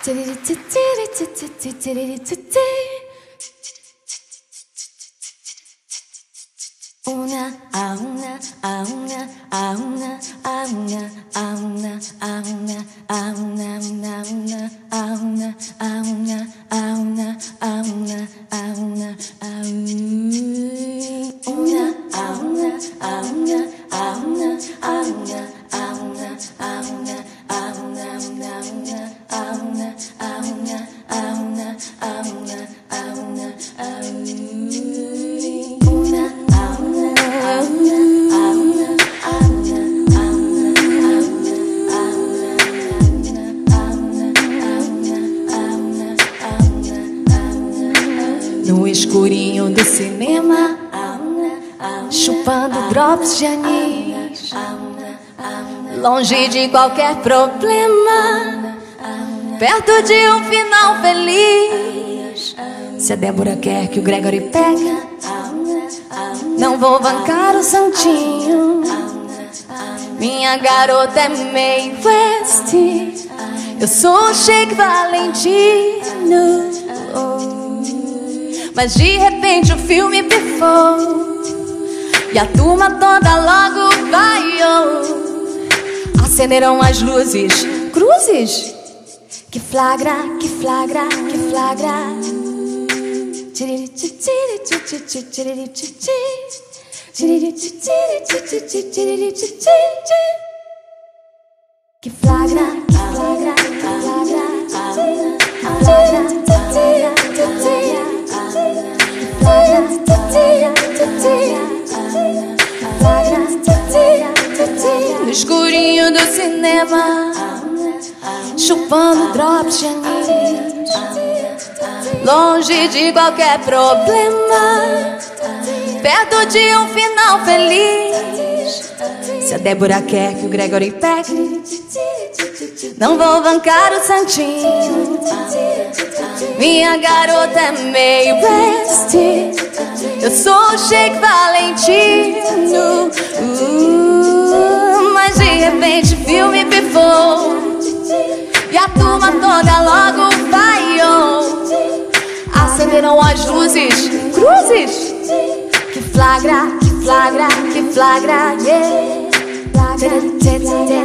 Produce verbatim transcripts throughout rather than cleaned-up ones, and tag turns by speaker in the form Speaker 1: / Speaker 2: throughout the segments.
Speaker 1: Una, a una, a una, a una, a una, a una, a una, a una, una, una, a una, a una, a una, a una, a una, a una, a una, a una, a una, a una, a una, a una, a una, una, una, a una, a una, a una, a una, a una, a no escurinho do cinema, chupando drops de anis, longe de qualquer problema, perto de um final feliz. Se a Débora quer que o Gregory pegue, não vou bancar o santinho. Minha garota é meio West, eu sou o Sheik Valentino. Mas de repente o filme pifou e a turma toda logo vaiou. Acenderam as luzes, cruzes, que flagra, que flagra, que flagra. Que flagra, que flagra, que flagra, no escurinho do cinema, chupando drops de anis, longe de qualquer problema, perto de um final feliz. Se a Débora quer que o Gregory pegue, não vou bancar o santinho. Minha garota é meio West, eu sou o Sheik Valentino. uh, Mas de repente o filme pifou e a turma toda logo vaiou. Acenderam as luzes, cruzes, que flagra, que flagra, que flagra, yeah. Flagra, que flagra,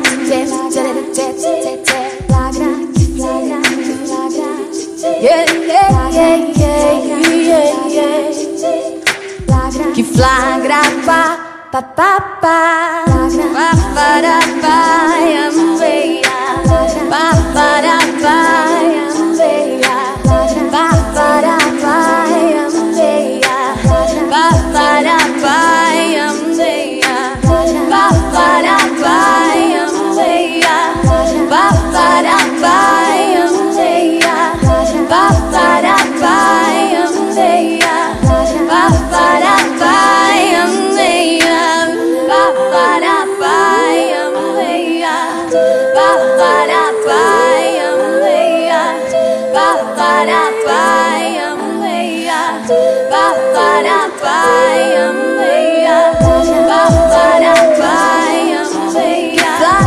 Speaker 1: que flagra, que flagra, yeah, yeah, yeah, yeah, yeah, yeah. Que flagra, pa, pa, pa, pa, pa, para, pa, ambeia, pa, para, pa, ambeia, pa, para, pa, ambeia, pa, para, pa, ambeia, pa, para, pa, ambeia, pa, para, pa, ambeia, pa, para, pa, ambeia, pa, para, pa, ambeia, pa, para, pa, ambeia, pa, para, pa, ambeia, pa, para, pa, ambeia, pa, para, pa, ambeia, pa, para, pa, ambeia,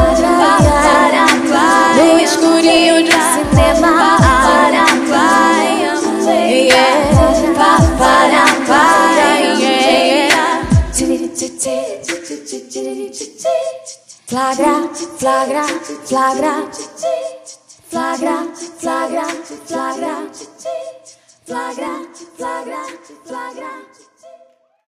Speaker 1: no escurinho de cinema, para, pa, ambeia, pa, para, pa, flagra, flagra, flagra, flagra, flagra, flagra, flagra, flagra, flagra.